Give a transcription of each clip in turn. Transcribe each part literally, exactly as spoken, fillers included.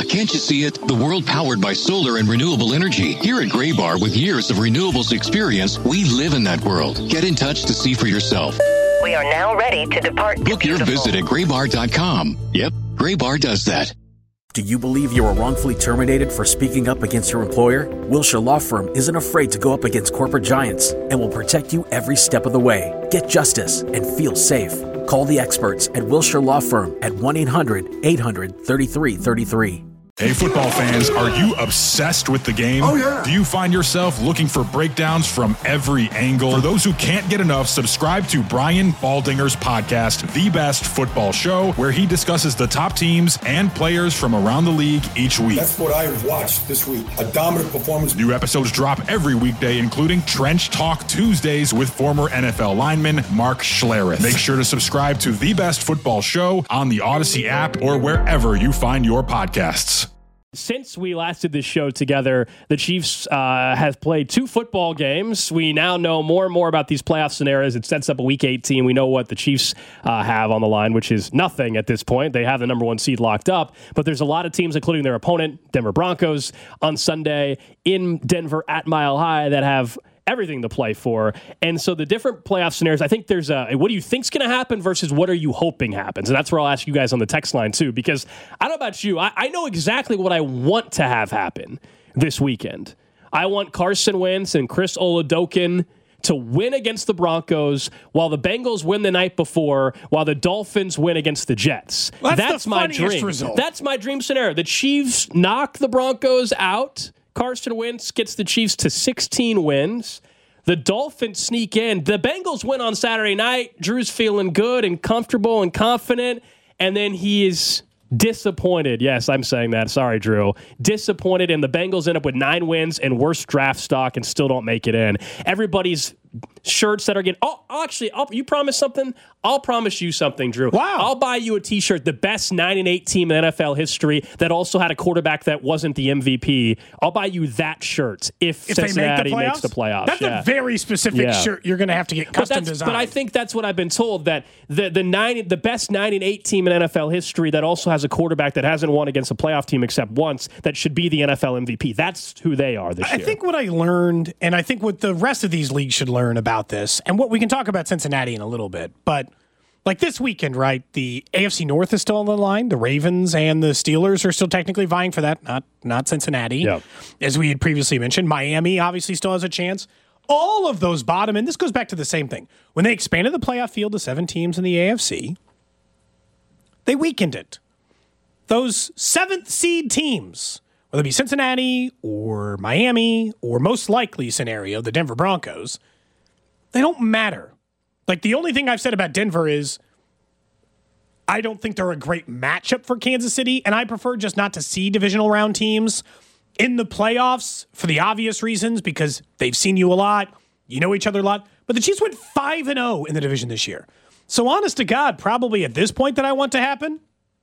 can't you see it? The world powered by solar and renewable energy. Here at Graybar, with years of renewables experience, we live in that world. Get in touch to see for yourself. We are now ready to depart. Book your visit at graybar dot com. Yep, Graybar does that. Do you believe you were wrongfully terminated for speaking up against your employer? Wilshire Law Firm isn't afraid to go up against corporate giants and will protect you every step of the way. Get justice and feel safe. Call the experts at Wilshire Law Firm at one eight hundred eight hundred thirty-three thirty-three. Hey, football fans, are you obsessed with the game? Oh, yeah. Do you find yourself looking for breakdowns from every angle? For those who can't get enough, subscribe to Brian Baldinger's podcast, The Best Football Show, where he discusses the top teams and players from around the league each week. That's what I watched this week. A dominant performance. New episodes drop every weekday, including Trench Talk Tuesdays with former N F L lineman Mark Schlereth. Make sure to subscribe to The Best Football Show on the Odyssey app or wherever you find your podcasts. Since we last did this show together, the Chiefs uh, have played two football games. We now know more and more about these playoff scenarios. It sets up a Week eighteen. We know what the Chiefs uh, have on the line, which is nothing at this point. They have the number one seed locked up, but there's a lot of teams, including their opponent, Denver Broncos, on Sunday in Denver at Mile High that have everything to play for. And so the different playoff scenarios, I think there's a, what do you think's going to happen versus what are you hoping happens? And that's where I'll ask you guys on the text line too, because I don't know about you. I, I know exactly what I want to have happen this weekend. I want Carson Wentz and Chris Oladokun to win against the Broncos while the Bengals win the night before, while the Dolphins win against the Jets. Well, that's that's the my funniest dream. result. That's my dream scenario. The Chiefs knock the Broncos out. Carson Wentz gets the Chiefs to sixteen wins. The Dolphins sneak in. The Bengals win on Saturday night. Drew's feeling good and comfortable and confident. And then he is disappointed. Yes, I'm saying that. Sorry, Drew. Disappointed, and the Bengals end up with nine wins and worse draft stock and still don't make it in. Everybody's shirts that are getting... Oh, actually, I'll, you promise something? I'll promise you something, Drew. Wow. I'll buy you a T-shirt, the best nine and eight team in N F L history that also had a quarterback that wasn't the M V P. I'll buy you that shirt if, If Cincinnati they make the playoffs? makes the playoffs. That's yeah. a very specific Yeah. shirt you're going to have to get But, custom that's, designed. but I think that's what I've been told, that the the nine the best nine and eight team in N F L history that also has a quarterback that hasn't won against a playoff team except once, that should be the N F L M V P. That's who they are this I year. think what I learned, and I think what the rest of these leagues should learn about this, and what we can talk about Cincinnati in a little bit, but like this weekend, right, the A F C North is still on the line. The Ravens and the Steelers are still technically vying for that, not not Cincinnati. Yeah. As we had previously mentioned, Miami obviously still has a chance. All of those bottom, and this goes back to the same thing. When they expanded the playoff field to seven teams in the A F C, they weakened it. Those seventh seed teams, whether it be Cincinnati or Miami or most likely scenario, the Denver Broncos, they don't matter. Like, the only thing I've said about Denver is I don't think they're a great matchup for Kansas City, and I prefer just not to see divisional round teams in the playoffs for the obvious reasons, because they've seen you a lot, you know each other a lot. But the Chiefs went five and oh in the division this year. So honest to God, probably at this point that I want to happen,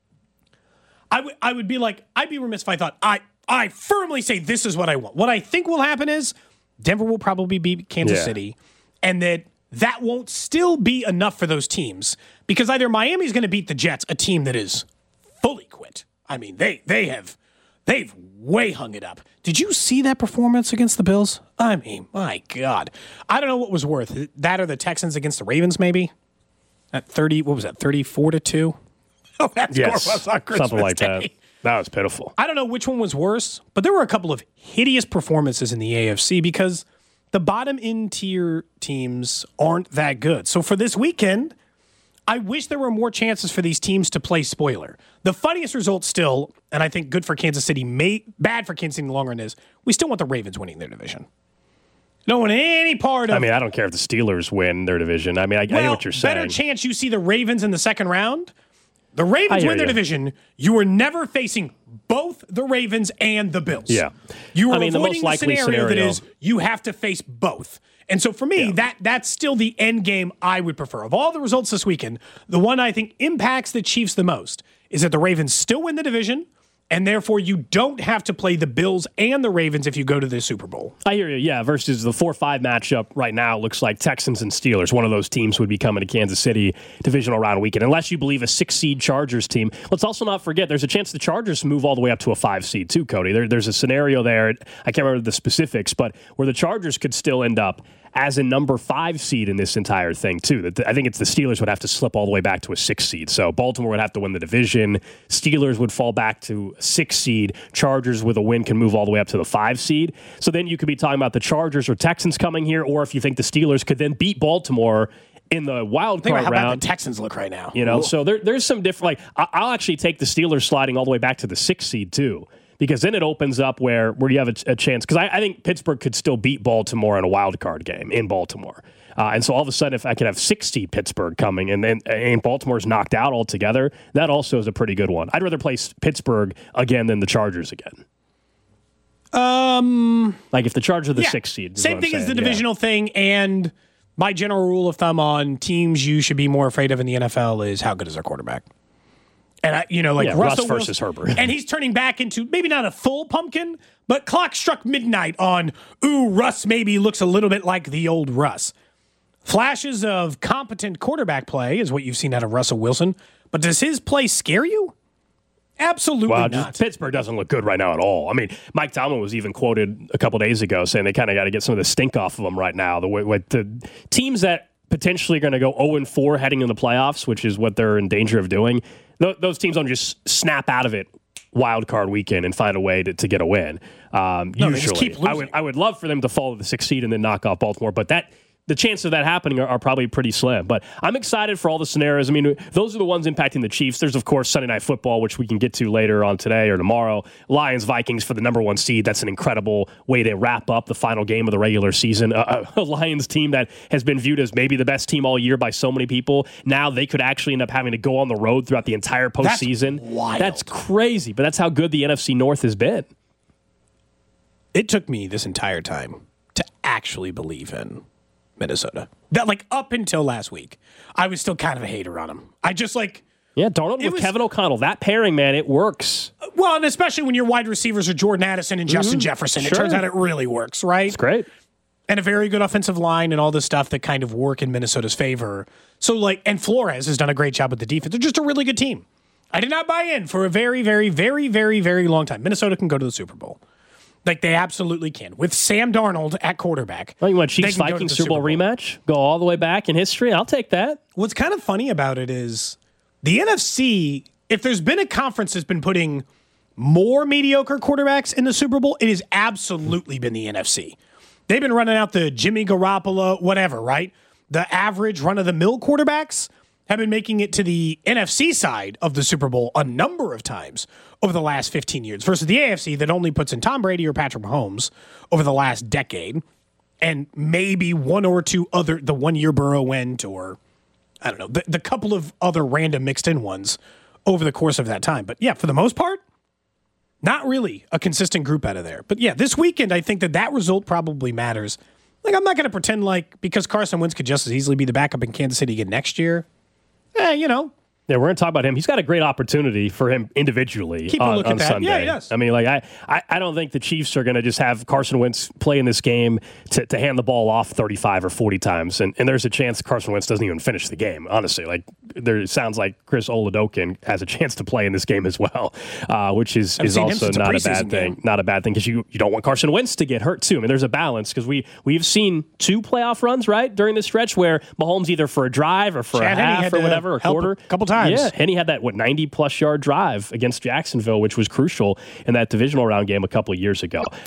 I, w- I would be like, I'd be remiss if I thought, I, I firmly say this is what I want. What I think will happen is Denver will probably beat Kansas Yeah. City, and that that won't still be enough for those teams, because either Miami's going to beat the Jets, a team that is fully quit. I mean, they they have they've way hung it up. Did you see that performance against the Bills? I mean, my God. I don't know what was worth, that or the Texans against the Ravens maybe? At thirty, what was that, thirty-four to two? Oh, that yes, score was on Christmas something like Day. that. That was pitiful. I don't know which one was worse, but there were a couple of hideous performances in the A F C because the bottom end tier teams aren't that good. So for this weekend, I wish there were more chances for these teams to play spoiler. The funniest result still, and I think good for Kansas City, may, bad for Kansas City in the long run, is we still want the Ravens winning their division. Don't want any part of... I mean, I don't care if the Steelers win their division. I mean, I, well, I know what you're saying. Better chance you see the Ravens in the second round. The Ravens I hear win their you. division. You are never facing both the Ravens and the Bills. Yeah. You are I mean, the avoiding most the, likely scenario, that scenario- is you have to face both. And so for me, Yeah. that that's still the end game I would prefer. Of all the results this weekend, the one I think impacts the Chiefs the most is that the Ravens still win the division and therefore you don't have to play the Bills and the Ravens if you go to the Super Bowl. I hear you, yeah, versus the four five matchup right now looks like Texans and Steelers. One of those teams would be coming to Kansas City divisional round weekend, unless you believe a six-seed Chargers team. Let's also not forget there's a chance the Chargers move all the way up to a five-seed too, Cody. There, there's a scenario there, I can't remember the specifics, but where the Chargers could still end up as a number five seed in this entire thing, too. I think it's the Steelers would have to slip all the way back to a six seed. So Baltimore would have to win the division. Steelers would fall back to a six seed. Chargers with a win can move all the way up to the five seed. So then you could be talking about the Chargers or Texans coming here, or if you think the Steelers could then beat Baltimore in the wild card round. How bad the Texans look right now. You know, Ooh. so there, there's some different, like, I'll actually take the Steelers sliding all the way back to the six seed, too. Because then it opens up where, where you have a, a chance. Because I, I think Pittsburgh could still beat Baltimore in a wild card game in Baltimore. Uh, and so all of a sudden, if I could have six seed Pittsburgh coming and then and Baltimore's knocked out altogether, that also is a pretty good one. I'd rather play Pittsburgh again than the Chargers again. Um, Like if the Chargers are the yeah. six seed. Same thing as the yeah. divisional thing. And my general rule of thumb on teams you should be more afraid of in the N F L is how good is their quarterback. And, I, you know, like yeah, Russell Russ versus Wilson, Herbert. and he's turning back into maybe not a full pumpkin, but clock struck midnight on, ooh, Russ maybe looks a little bit like the old Russ. Flashes of competent quarterback play is what you've seen out of Russell Wilson, but does his play scare you? Absolutely well, not. just Pittsburgh doesn't look good right now at all. I mean, Mike Tomlin was even quoted a couple days ago saying they kind of got to get some of the stink off of them right now. The way, with the teams that potentially are going to go oh and four heading into the playoffs, which is what they're in danger of doing, th- those teams don't just snap out of it wild card weekend and find a way to, to get a win. Um, no, usually, they just keep losing. I would I would love for them to fall to the sixth seed and then knock off Baltimore, but that the chances of that happening are, are probably pretty slim. But I'm excited for all the scenarios. I mean, those are the ones impacting the Chiefs. There's, of course, Sunday Night Football, which we can get to later on today or tomorrow. Lions, Vikings for the number one seed. That's an incredible way to wrap up the final game of the regular season. A, a Lions team that has been viewed as maybe the best team all year by so many people. Now they could actually end up having to go on the road throughout the entire postseason. That's wild. That's crazy, but that's how good the N F C North has been. It took me this entire time to actually believe in Minnesota. That, like, up until last week, I was still kind of a hater on them. I just, like... Yeah, Darnold with was, Kevin O'Connell. That pairing, man, it works. Well, and especially when your wide receivers are Jordan Addison and Justin mm-hmm. Jefferson. Sure. It turns out it really works, right? It's great. And a very good offensive line and all this stuff that kind of work in Minnesota's favor. So, like, and Flores has done a great job with the defense. They're just a really good team. I did not buy in for a very, very, very, very, very long time. Minnesota can go to the Super Bowl. Like, they absolutely can. With Sam Darnold at quarterback. Oh, you want Chiefs-Vikings Super Bowl, Super Bowl rematch? Go all the way back in history? I'll take that. What's kind of funny about it is the N F C, if there's been a conference that's been putting more mediocre quarterbacks in the Super Bowl, it has absolutely been the N F C. They've been running out the Jimmy Garoppolo, whatever, right? The average run-of-the-mill quarterbacks have been making it to the N F C side of the Super Bowl a number of times over the last fifteen years versus the A F C that only puts in Tom Brady or Patrick Mahomes over the last decade and maybe one or two other, the one-year Burrow went or, I don't know, the, the couple of other random mixed-in ones over the course of that time. But, yeah, for the most part, not really a consistent group out of there. But, yeah, this weekend I think that that result probably matters. Like, I'm not going to pretend like because Carson Wentz could just as easily be the backup in Kansas City again next year. Eh, you know. Yeah, we're going to talk about him. He's got a great opportunity for him individually Keep a on, look on at that. Sunday. Yeah, he does. I mean, like I, I, I don't think the Chiefs are going to just have Carson Wentz play in this game to, to hand the ball off thirty-five or forty times, and, and there's a chance Carson Wentz doesn't even finish the game. Honestly, like there sounds like Chris Oladokun has a chance to play in this game as well, uh, which is, is also not a, a bad thing. Game. Not a bad thing because you, you don't want Carson Wentz to get hurt too. I mean, there's a balance because we we've seen two playoff runs right during this stretch where Mahomes either for a drive or for Chad a half or whatever, a quarter, a couple times. Yeah, Henny had that what ninety plus yard drive against Jacksonville, which was crucial in that divisional round game a couple of years ago.